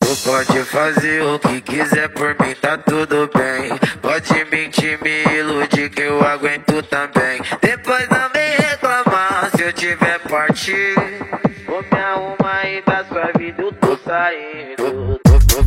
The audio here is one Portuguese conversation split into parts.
Tu pode fazer o que quiser por mim, tá tudo bem. Pode mentir, me iludir que eu aguento também. Depois não vem reclamar se eu tiver partido. Vou me arrumar e da sua vida eu tô saindo.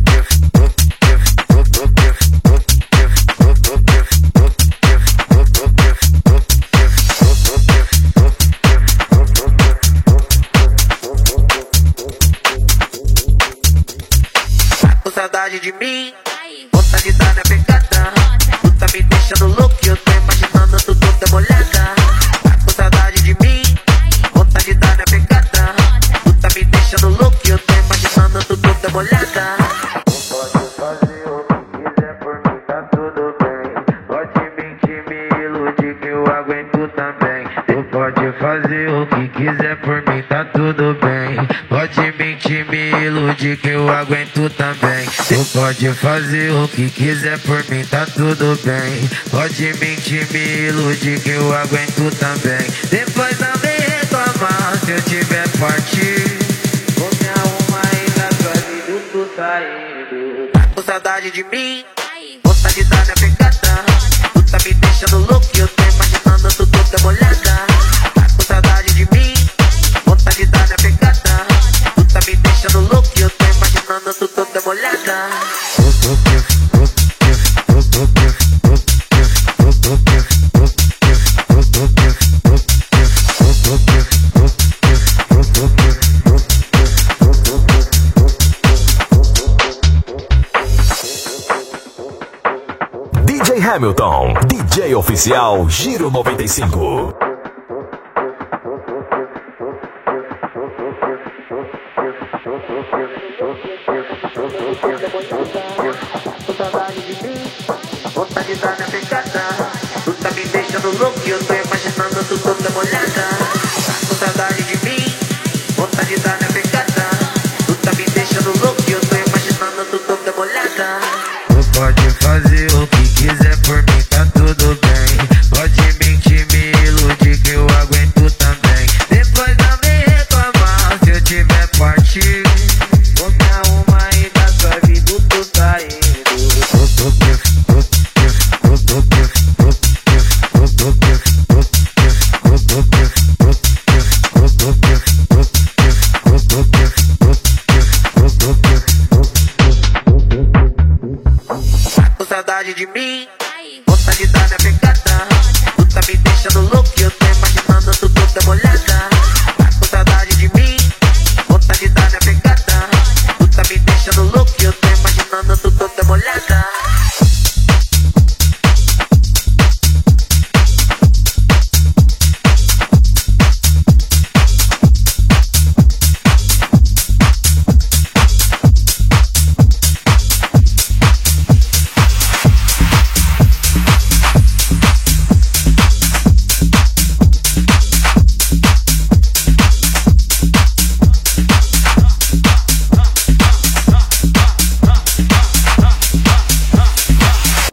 Saudade de mim, vontade de dar minha pegada. Tu tá me deixando louco e eu tô imaginando tu toda molhada. Tá com saudade de mim, vontade de dar minha pegada. Tu tá me deixando louco e eu tô imaginando tu toda molhada. Pode fazer o que quiser por mim, tá tudo bem. Pode mentir, me iludir que eu aguento também. Tu pode fazer o que quiser por mim, tá tudo bem. Pode mentir, me iludir que eu aguento também. Tu pode fazer o que quiser por mim, tá tudo bem. Pode mentir, me iludir que eu aguento também. Depois não vem reclamar se eu tiver partido. Vou me arrumar e da sua vida eu tô saindo. Tá com saudade de mim, vontade de dar minha pegada. Tu tá me deixando louco e eu tô imaginando tu toda molhada. Tá com saudade de mim, vontade de dar minha pegada. Tu tá me deixando louco e eu tô imaginando tu toda molhada. DJ Hamilton, DJ oficial Giro 95. Saudade de mim, vontade de dar minha pegada. Tu tá me deixando louco e eu tô imaginando tu toda molhada. Tá com saudade de mim, vontade de dar minha pegada. Tu tá me deixando louco e eu tô imaginando tu toda molhada. Tu pode fazer o que quiser por mim, tá tudo bem. Pode mentir, me iludir que eu aguento também. Depois não vem reclamar se eu tiver partido. Vou me arrumar e da sua vida eu tô saindo. Tá com saudade de mim,